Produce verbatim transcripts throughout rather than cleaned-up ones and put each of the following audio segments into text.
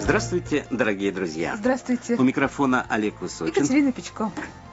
Здравствуйте, дорогие друзья. Здравствуйте. У микрофона Олег Высочин. Екатерина Печко.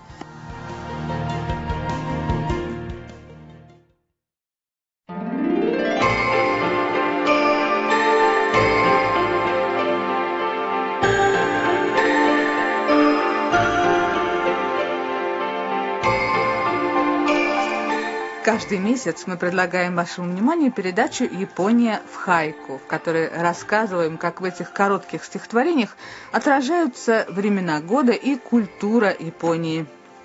Каждый месяц мы предлагаем вашему вниманию передачу «Япония в хайку», в которой рассказываем, как в этих коротких стихотворениях отражаются времена года и культура Японии.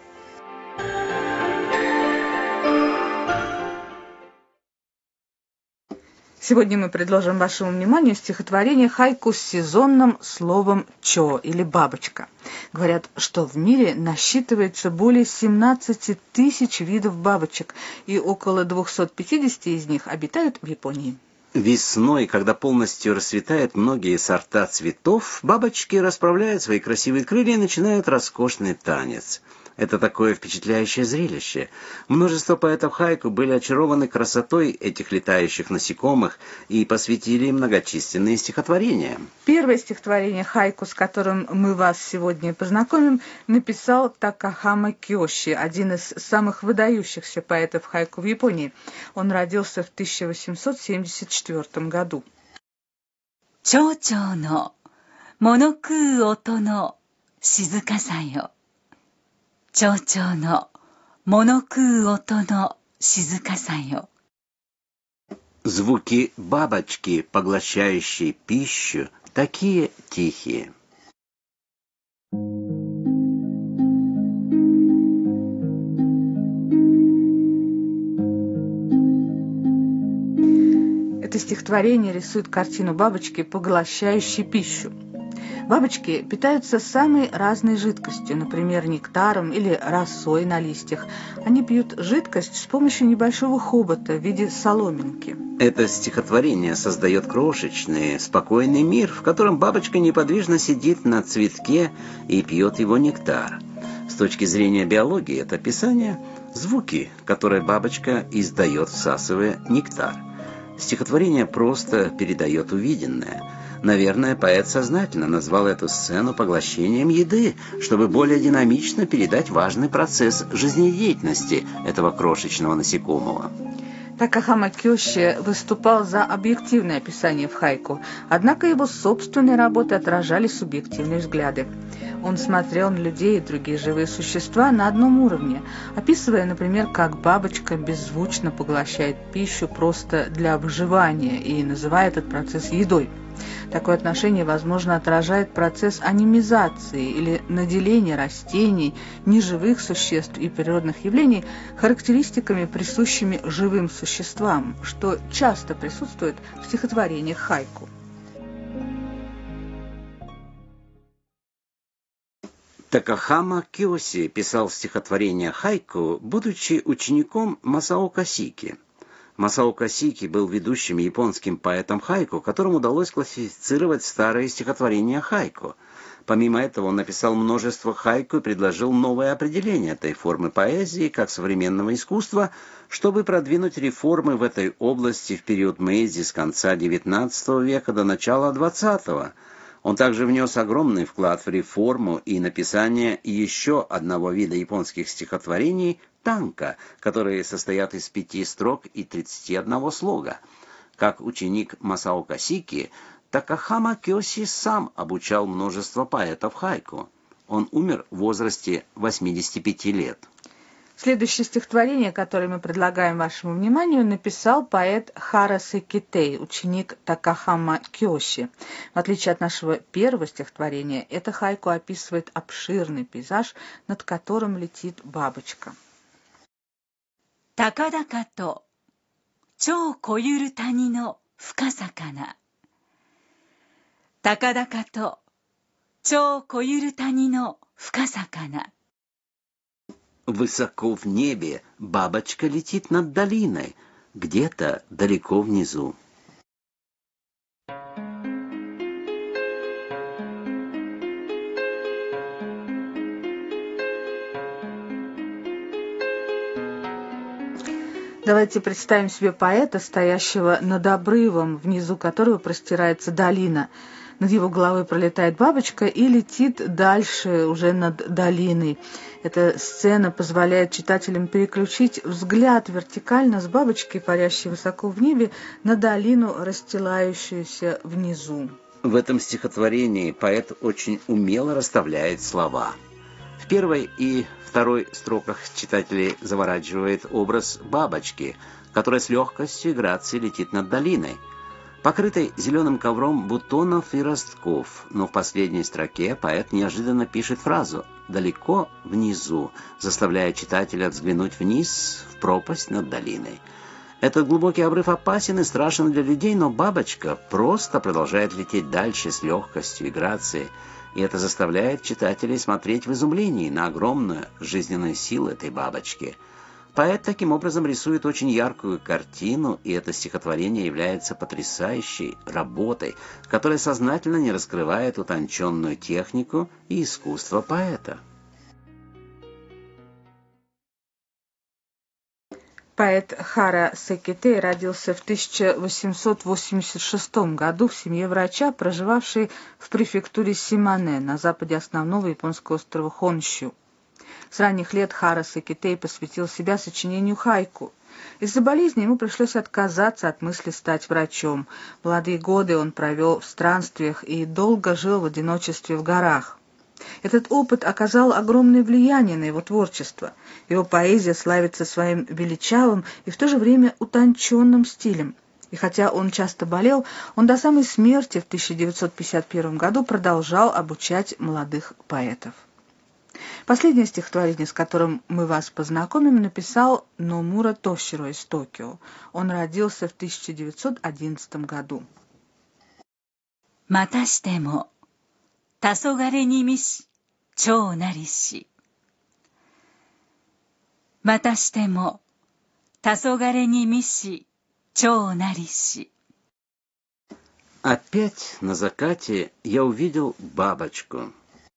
Сегодня мы предложим вашему вниманию стихотворение хайку с сезонным словом «чо» или «бабочка». Говорят, что в мире насчитывается более семнадцати тысяч видов бабочек, и около двухсот пятидесяти из них обитают в Японии. Весной, когда полностью расцветают многие сорта цветов, бабочки расправляют свои красивые крылья и начинают роскошный танец. Это такое впечатляющее зрелище. Множество поэтов хайку были очарованы красотой этих летающих насекомых и посвятили им многочисленные стихотворения. Первое стихотворение хайку, с которым мы вас сегодня познакомим, написал Такахама Киоши, один из самых выдающихся поэтов хайку в Японии. Он родился в тысяча восемьсот семьдесят четвёртом году. Чо-чо но моноку ото но шизука-сан yo. Чо-чо но моноку ото но шизука-сан yo. Звуки бабочки, поглощающей пищу, такие тихие. Это стихотворение рисует картину бабочки, поглощающей пищу. Бабочки питаются самой разной жидкостью, например, нектаром или росой на листьях. Они пьют жидкость с помощью небольшого хобота в виде соломинки. Это стихотворение создает крошечный, спокойный мир, в котором бабочка неподвижно сидит на цветке и пьет его нектар. С точки зрения биологии, это описание – звуки, которые бабочка издает, всасывая нектар. Стихотворение просто передает увиденное. Наверное, поэт сознательно назвал эту сцену поглощением еды, чтобы более динамично передать важный процесс жизнедеятельности этого крошечного насекомого. Такахама Киоши выступал за объективное описание в хайку, однако его собственные работы отражали субъективные взгляды. Он смотрел на людей и другие живые существа на одном уровне, описывая, например, как бабочка беззвучно поглощает пищу просто для выживания и называя этот процесс едой. Такое отношение, возможно, отражает процесс анимизации или наделения растений, неживых существ и природных явлений характеристиками, присущими живым существам, что часто присутствует в стихотворениях хайку. Такахама Киоши писал стихотворение хайку, будучи учеником Масао Косики. Масао Косики был ведущим японским поэтом хайку, которому удалось классифицировать старые стихотворения хайку. Помимо этого, он написал множество хайку и предложил новое определение этой формы поэзии как современного искусства, чтобы продвинуть реформы в этой области в период Мэйдзи с конца девятнадцатого века до начала двадцатого. Он также внес огромный вклад в реформу и написание еще одного вида японских стихотворений – танка, которые состоят из пяти строк и тридцати одного слога. Как ученик Масао Косики, Такахама Киоши сам обучал множество поэтов хайку. Он умер в возрасте восьмидесяти пяти лет. Следующее стихотворение, которое мы предлагаем вашему вниманию, написал поэт Харасе Китей, ученик Такахама Киоши. В отличие от нашего первого стихотворения, это хайку описывает обширный пейзаж, над которым летит бабочка. Такадака то чо коюру тани но фукаса кана. Такадака то чо коюру тани но фукаса кана. Высоко в небе бабочка летит над долиной, где-то далеко внизу. Давайте представим себе поэта, стоящего над обрывом, внизу которого простирается долина. Над его головой пролетает бабочка и летит дальше, уже над долиной. Эта сцена позволяет читателям переключить взгляд вертикально с бабочки, парящей высоко в небе, на долину, расстилающуюся внизу. В этом стихотворении поэт очень умело расставляет слова. В первой и второй строках читателей завораживает образ бабочки, которая с легкостью и грацией летит над долиной, покрытой зеленым ковром бутонов и ростков, но в последней строке поэт неожиданно пишет фразу «далеко внизу», заставляя читателя взглянуть вниз в пропасть над долиной. Этот глубокий обрыв опасен и страшен для людей, но бабочка просто продолжает лететь дальше с легкостью и грацией, и это заставляет читателей смотреть в изумлении на огромную жизненную силу этой бабочки. Поэт таким образом рисует очень яркую картину, и это стихотворение является потрясающей работой, которая сознательно не раскрывает утонченную технику и искусство поэта. Поэт Хара Секитей родился в тысяча восемьсот восемьдесят шестом году в семье врача, проживавшей в префектуре Симане на западе основного японского острова Хонщу. С ранних лет Хара Секитей посвятил себя сочинению хайку. Из-за болезни ему пришлось отказаться от мысли стать врачом. Молодые годы он провел в странствиях и долго жил в одиночестве в горах. Этот опыт оказал огромное влияние на его творчество. Его поэзия славится своим величавым и в то же время утонченным стилем. И хотя он часто болел, он до самой смерти в тысяча девятьсот пятьдесят первом году продолжал обучать молодых поэтов. Последнее стихотворение, с которым мы вас познакомим, написал Номура Тоширо из Токио. Он родился в тысяча девятьсот одиннадцатом году. またしても黄昏に見し蝶なりしまたしても黄昏に見し蝶なりし Опять на закате я увидел бабочку.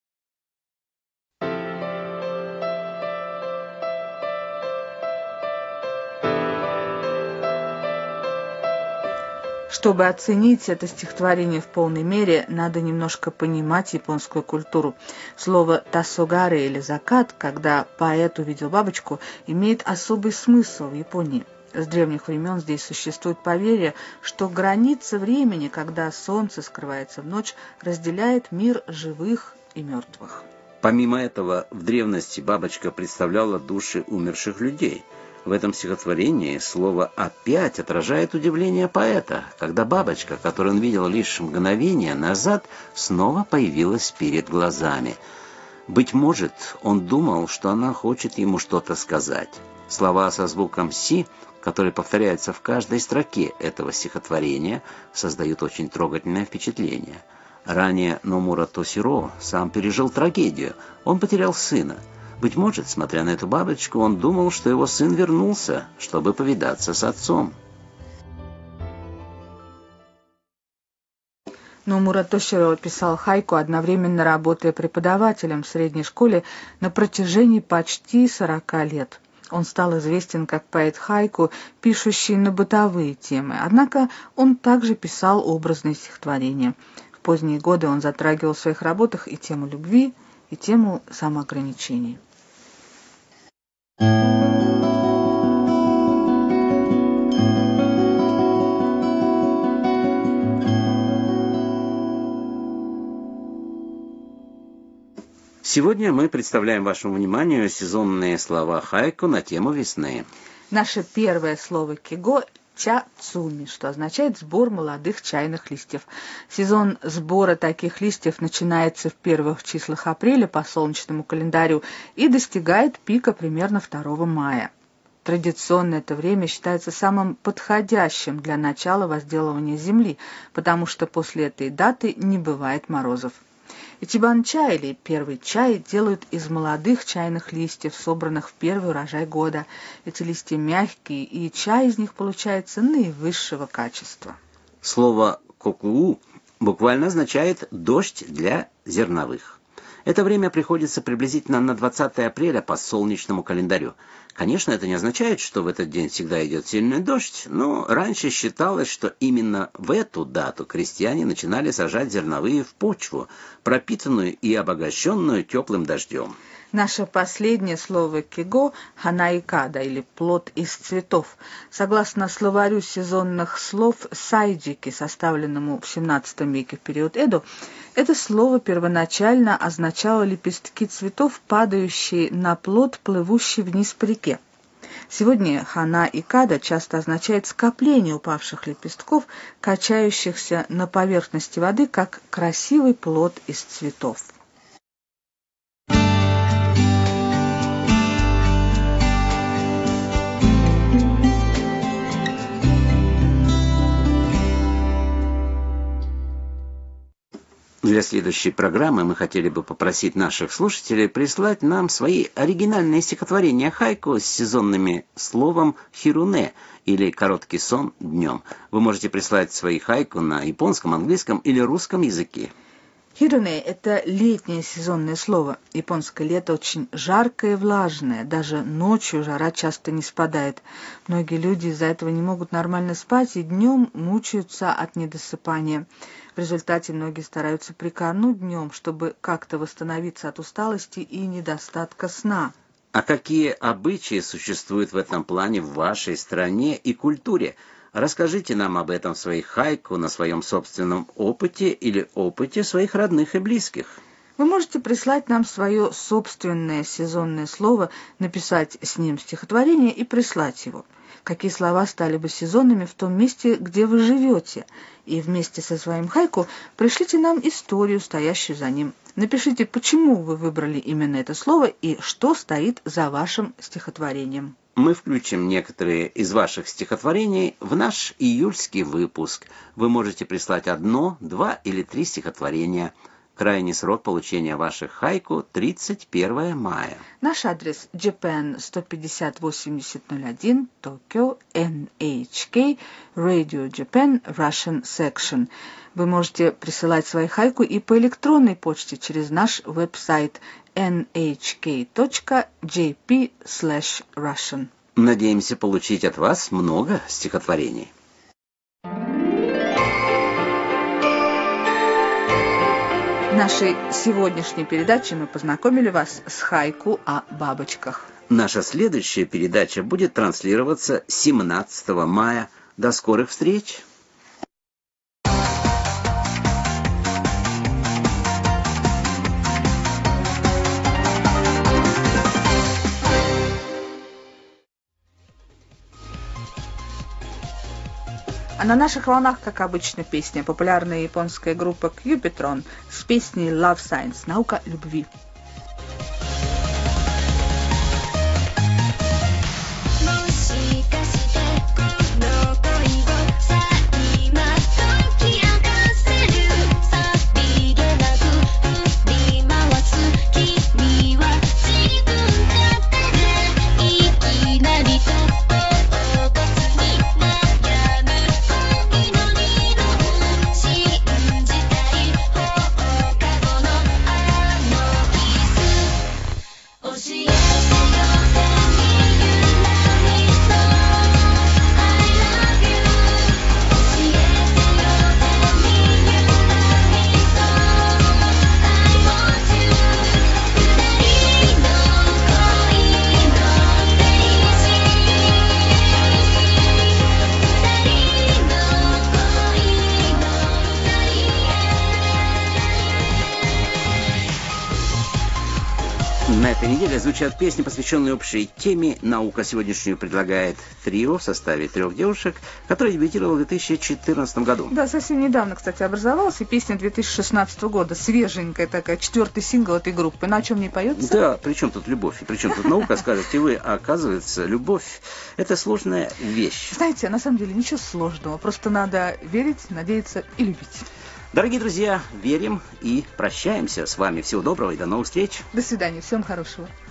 Чтобы оценить это стихотворение в полной мере, надо немножко понимать японскую культуру. Слово «тасогаре» или «закат», когда поэт увидел бабочку, имеет особый смысл в Японии. С древних времен здесь существует поверье, что граница времени, когда солнце скрывается в ночь, разделяет мир живых и мертвых. Помимо этого, в древности бабочка представляла души умерших людей. В этом стихотворении слово «опять» отражает удивление поэта, когда бабочка, которую он видел лишь мгновение назад, снова появилась перед глазами. Быть может, он думал, что она хочет ему что-то сказать. Слова со звуком «си», которые повторяются в каждой строке этого стихотворения, создают очень трогательное впечатление. Ранее Номура Тоширо сам пережил трагедию. Он потерял сына. Быть может, смотря на эту бабочку, он думал, что его сын вернулся, чтобы повидаться с отцом. Номура Тоширо писал хайку, одновременно работая преподавателем в средней школе на протяжении почти сорока лет. Он стал известен как поэт хайку, пишущий на бытовые темы. Однако он также писал образные стихотворения. В поздние годы он затрагивал в своих работах и тему любви, и тему самоограничений. Сегодня мы представляем вашему вниманию сезонные слова хайку на тему весны. Наше первое слово киго – чацуми, что означает сбор молодых чайных листьев. Сезон сбора таких листьев начинается в первых числах апреля по солнечному календарю и достигает пика примерно второго мая. Традиционно это время считается самым подходящим для начала возделывания земли, потому что после этой даты не бывает морозов. Ичибан-чай или первый чай делают из молодых чайных листьев, собранных в первый урожай года. Эти листья мягкие, и чай из них получается наивысшего качества. Слово «кокуу» буквально означает «дождь для зерновых». Это время приходится приблизительно на двадцатое апреля по солнечному календарю. Конечно, это не означает, что в этот день всегда идет сильный дождь, но раньше считалось, что именно в эту дату крестьяне начинали сажать зерновые в почву, пропитанную и обогащенную теплым дождем. Наше последнее слово «киго» — «ханаикада» или «плод из цветов». Согласно словарю сезонных слов «сайджики», составленному в семнадцатом веке в период Эдо, это слово первоначально означало лепестки цветов, падающие на плод, плывущий вниз по реке. Сегодня «хана-икада» часто означает скопление упавших лепестков, качающихся на поверхности воды, как красивый плод из цветов. Для следующей программы мы хотели бы попросить наших слушателей прислать нам свои оригинальные стихотворения хайку с сезонным словом «хируне» или «короткий сон днем». Вы можете прислать свои хайку на японском, английском или русском языке. Хируне — это летнее сезонное слово. Японское лето очень жаркое и влажное. Даже ночью жара часто не спадает. Многие люди из-за этого не могут нормально спать и днем мучаются от недосыпания. В результате многие стараются прикорнуть днем, чтобы как-то восстановиться от усталости и недостатка сна. А какие обычаи существуют в этом плане в вашей стране и культуре? Расскажите нам об этом в своих хайку, на своем собственном опыте или опыте своих родных и близких. Вы можете прислать нам свое собственное сезонное слово, написать с ним стихотворение и прислать его. Какие слова стали бы сезонными в том месте, где вы живете. И вместе со своим хайку пришлите нам историю, стоящую за ним. Напишите, почему вы выбрали именно это слово и что стоит за вашим стихотворением. Мы включим некоторые из ваших стихотворений в наш июльский выпуск. Вы можете прислать одно, два или три стихотворения. Крайний срок получения ваших хайку – тридцать первое мая. Наш адрес Japan сто пятьдесят восемьдесят ноль один, Токио, эн эйч кей, Radio Japan, Russian Section. Вы можете присылать свои хайку и по электронной почте через наш веб-сайт эн эйч кей точка джей пи слэш Russian. Надеемся получить от вас много стихотворений. В нашей сегодняшней передаче мы познакомили вас с хайку о бабочках. Наша следующая передача будет транслироваться семнадцатого мая. До скорых встреч! А на наших волнах, как обычно, песня популярная японская группа Cupidron с песней Love Science, наука любви. На этой неделе звучат песни, посвященные общей теме. Наука сегодняшнюю предлагает трио в составе трех девушек, которое дебютировало в две тысячи четырнадцатом году. Да, совсем недавно, кстати, образовалась, и песня две тысячи шестнадцатого года, свеженькая такая, четвертый сингл этой группы. На чем не поется? Да, при чем тут любовь? И при чем тут наука, скажете вы, а оказывается, любовь – это сложная вещь. Знаете, на самом деле ничего сложного, просто надо верить, надеяться и любить. Дорогие друзья, верим и прощаемся с вами. Всего доброго и до новых встреч. До свидания, всем хорошего.